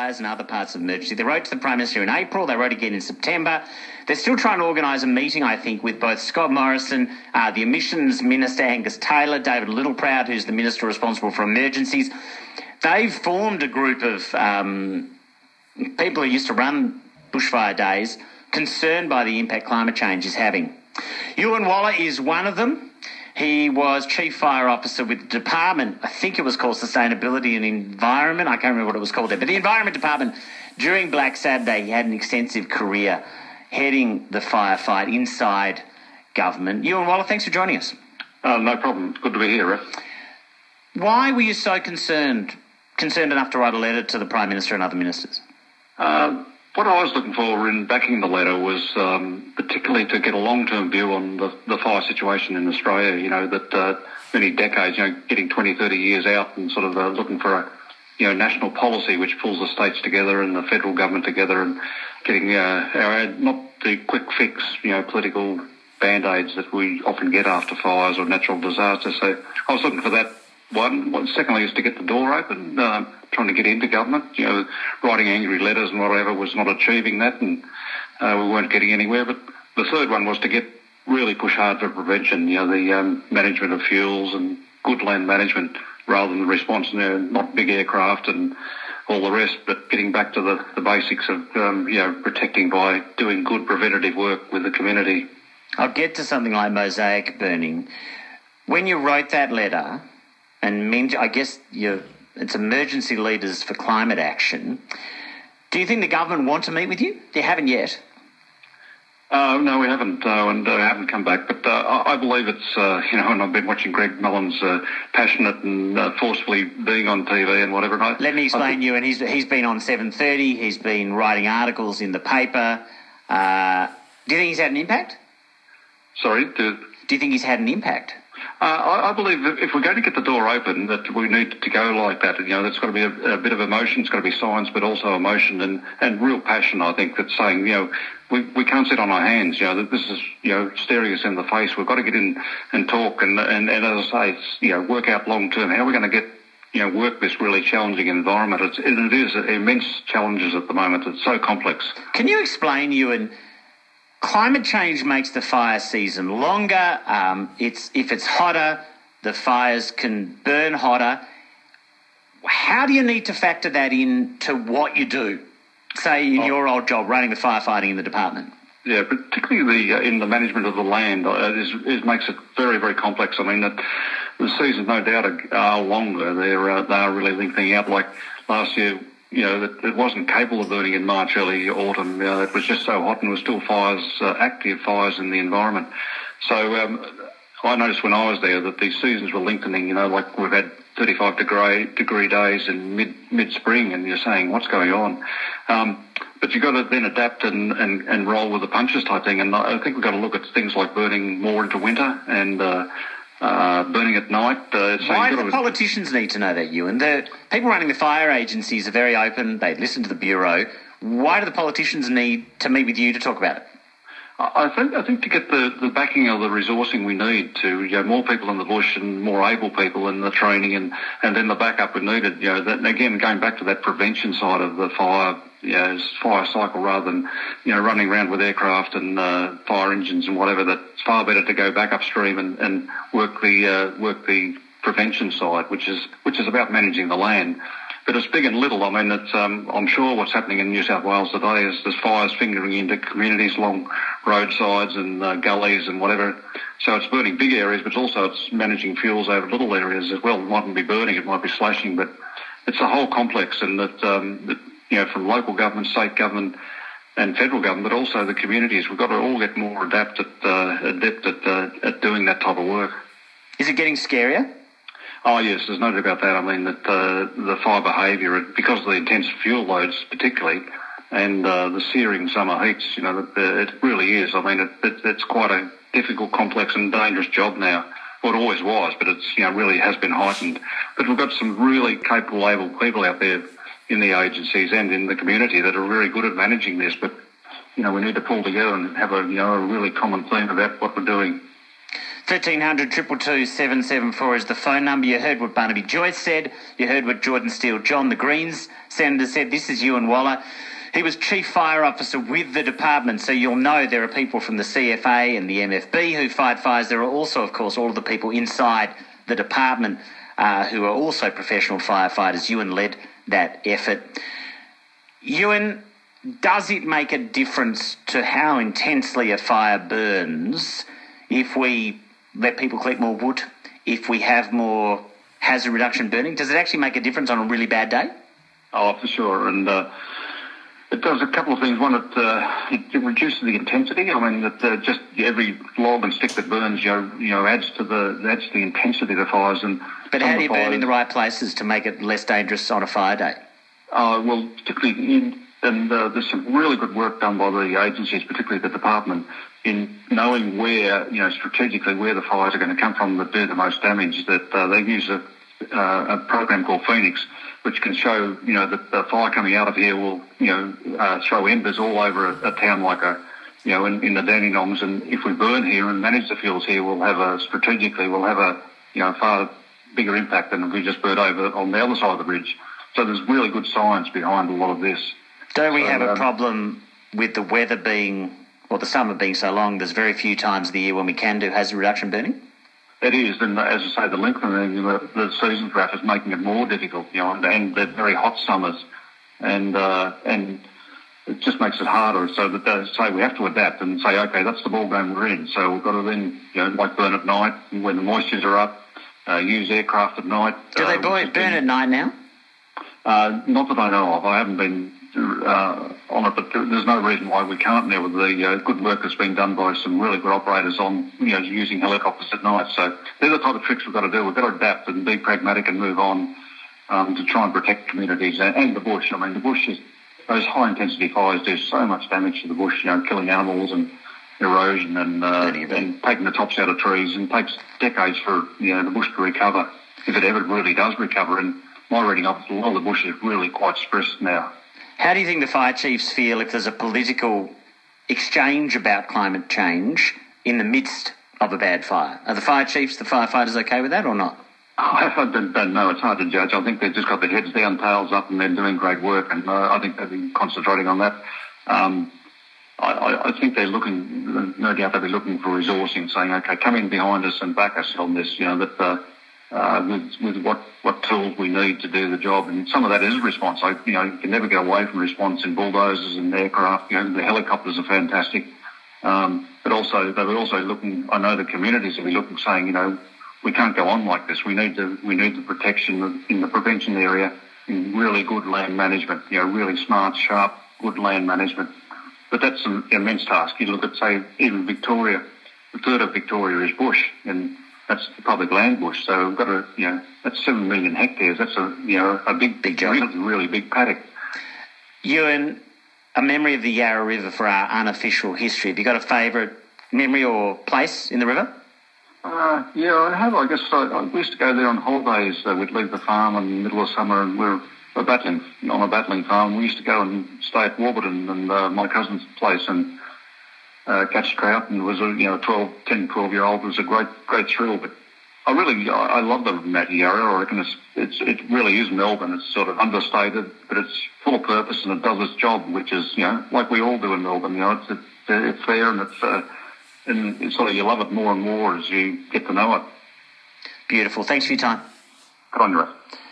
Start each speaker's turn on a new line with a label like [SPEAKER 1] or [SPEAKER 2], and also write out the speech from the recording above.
[SPEAKER 1] bushfires and other parts of emergency. They wrote to the Prime Minister in April. They wrote again in September. They're still trying to organise a meeting, I think, with both Scott Morrison, the Emissions Minister Angus Taylor, David Littleproud, who's the Minister responsible for emergencies. They've formed a group of people who used to run bushfire days, concerned by the impact climate change is having. Ewan Waller is one of them. He was Chief Fire Officer with the Department, I think it was called Sustainability and Environment. I can't remember what it was called there. But the Environment Department, during Black Saturday, he had an extensive career heading the firefight inside government. Ewan Waller, thanks for joining us.
[SPEAKER 2] No problem. Good to be here, Rick.
[SPEAKER 1] Why were you so concerned enough to write a letter to the Prime Minister and other ministers?
[SPEAKER 2] What I was looking for in backing the letter was particularly to get a long-term view on the fire situation in Australia, that many decades, getting 20, 30 years out and sort of looking for a, national policy which pulls the states together and the federal government together and getting not the quick fix, political band-aids that we often get after fires or natural disasters. So I was looking for that one. Secondly is to get the door open, trying to get into government. Writing angry letters and whatever was not achieving that, and we weren't getting anywhere. But the third one was to really push hard for prevention, the management of fuels and good land management rather than the response, not big aircraft and all the rest, but getting back to the basics of, protecting by doing good preventative work with the community.
[SPEAKER 1] I'll get to something like mosaic burning. When you wrote that letter, and I guess it's emergency leaders for climate action, do you think the government want to meet with you? They haven't yet.
[SPEAKER 2] No, we haven't, and haven't come back. But I believe it's, and I've been watching Greg Mullins passionate and forcefully being on TV and whatever.
[SPEAKER 1] Let me explain you, and he's been on 7:30. He's been writing articles in the paper. Do you think he's had an impact?
[SPEAKER 2] Sorry?
[SPEAKER 1] Do you think he's had an impact?
[SPEAKER 2] I believe that if we're going to get the door open, that we need to go like that. There's got to be a bit of emotion. It's got to be science, but also emotion and real passion. I think that's saying, we can't sit on our hands. That this is, staring us in the face. We've got to get in and talk and as I say, work out long term. How are we going to get, work this really challenging environment? It is immense challenges at the moment. It's so complex.
[SPEAKER 1] Can you explain, Ewan? Climate change makes the fire season longer. If it's hotter, the fires can burn hotter. How do you need to factor that into what you do, say in your old job, running the firefighting in the department?
[SPEAKER 2] Yeah, particularly in the management of the land, it makes it very, very complex. I mean, the seasons no doubt are longer. They are really lengthening out. Like last year, that it wasn't capable of burning in March, early autumn. It was just so hot and there were still fires, active fires in the environment. So I noticed when I was there that these seasons were lengthening, like we've had 35 degree days in mid-spring and you're saying, what's going on? But you've got to then adapt and roll with the punches type thing. And I think we've got to look at things like burning more into winter and burning at night.
[SPEAKER 1] Why do the politicians need to know that, Ewan? The people running the fire agencies are very open. They listen to the Bureau. Why do the politicians need to meet with you to talk about it?
[SPEAKER 2] I think to get the backing of the resourcing we need to, more people in the bush and more able people in the training and then the backup we needed, that, again, going back to that prevention side of the fire cycle rather than, running around with aircraft and fire engines and whatever, that it's far better to go back upstream and work the prevention side, which is about managing the land. But it's big and little. I mean, it's, I'm sure what's happening in New South Wales today is there's fires fingering into communities along roadsides and gullies and whatever. So it's burning big areas, but also it's managing fuels over little areas as well. It mightn't be burning, it might be slashing, but it's a whole complex, and that, from local government, state government and federal government, but also the communities, we've got to all get more adept at doing that type of work.
[SPEAKER 1] Is it getting scarier?
[SPEAKER 2] Oh, yes, there's no doubt about that. I mean, that the fire behaviour, because of the intense fuel loads particularly, and the searing summer heats, it really is. I mean, it's quite a difficult, complex and dangerous job now. Well, it always was, but it's, really has been heightened. But we've got some really capable, able people out there in the agencies and in the community that are very good at managing this. But, we need to pull together and have a really common theme about what we're doing.
[SPEAKER 1] 1300 222 774 is the phone number. You heard what Barnaby Joyce said. You heard what Jordan Steele John, the Greens senator, said. This is Ewan Waller. He was Chief Fire Officer with the department, so you'll know there are people from the CFA and the MFB who fight fires. There are also, of course, all of the people inside the department who are also professional firefighters. Ewan led that effort. Ewan, does it make a difference to how intensely a fire burns if we let people collect more wood, if we have more hazard reduction burning? Does it actually make a difference on a really bad day?
[SPEAKER 2] Oh, for sure. And it does a couple of things. One, it reduces the intensity. I mean, that just every log and stick that burns, adds to the intensity of the fires.
[SPEAKER 1] But how do you burn in the right places to make it less dangerous on a fire day?
[SPEAKER 2] Well, particularly there's some really good work done by the agencies, particularly the department, in knowing where, strategically where the fires are going to come from that do the most damage. That they use a program called Phoenix, which can show, that the fire coming out of here will, throw embers all over a town like in the Dandenongs. And if we burn here and manage the fuels here, we'll have a far bigger impact than if we just burn over on the other side of the ridge. So there's really good science behind a lot of this.
[SPEAKER 1] Don't we have a problem with the weather the summer being so long? There's very few times of the year when we can do hazard reduction burning?
[SPEAKER 2] It is, and as I say, the lengthening of the season for us is making it more difficult, and they're very hot summers, and it just makes it harder. So that say we have to adapt and say, okay, that's the ball game we're in. So we've got to then, like burn at night when the moistures are up, use aircraft at night.
[SPEAKER 1] Do they burn at night now?
[SPEAKER 2] Not that I know of. I haven't been on it, but there's no reason why we can't now with the good work that's been done by some really good operators on, using helicopters at night. So they're the type of tricks we've got to do. We've got to adapt and be pragmatic and move on to try and protect communities and the bush. I mean, the bush those high-intensity fires do so much damage to the bush, killing animals and erosion and taking the tops out of trees, and takes decades for, the bush to recover, if it ever really does recover. And my reading of it, a lot of the bush is really quite stressed now.
[SPEAKER 1] How do you think the fire chiefs feel if there's a political exchange about climate change in the midst of a bad fire? Are the fire chiefs, the firefighters, okay with that or not?
[SPEAKER 2] I don't know. It's hard to judge. I think they've just got their heads down, tails up, and they're doing great work, and I think they've been concentrating on that. I think they're looking, no doubt they'll be looking for resourcing, saying, okay, come in behind us and back us on this, with what tools we need to do the job. And some of that is response. You can never get away from response in bulldozers and aircraft. The helicopters are fantastic. But also, they were also looking, I know the communities will be looking, saying, we can't go on like this. We need the protection in the prevention area, in really good land management, really smart, sharp, good land management. But that's an immense task. You look at, say, even Victoria, a third of Victoria is bush, and that's public land bush. So we've got that's 7 million hectares. That's a big job. Really big paddock.
[SPEAKER 1] Ewan, a memory of the Yarra River for our unofficial history. Have you got a favourite memory or place in the river?
[SPEAKER 2] Yeah, I have. I guess we used to go there on holidays. We'd leave the farm in the middle of summer, and we're on a battling farm. We used to go and stay at Warburton and my cousin's place and catch trout. And it was a 12-year-old. It was a great thrill. But I love the Matty Yarra. I reckon it really is Melbourne. It's sort of understated, but it's full of purpose and it does its job, which is like we all do in Melbourne. It's there and it's sort of you love it more and more as you get to know it.
[SPEAKER 1] Beautiful. Thanks for your time.
[SPEAKER 2] Good on you, Russ.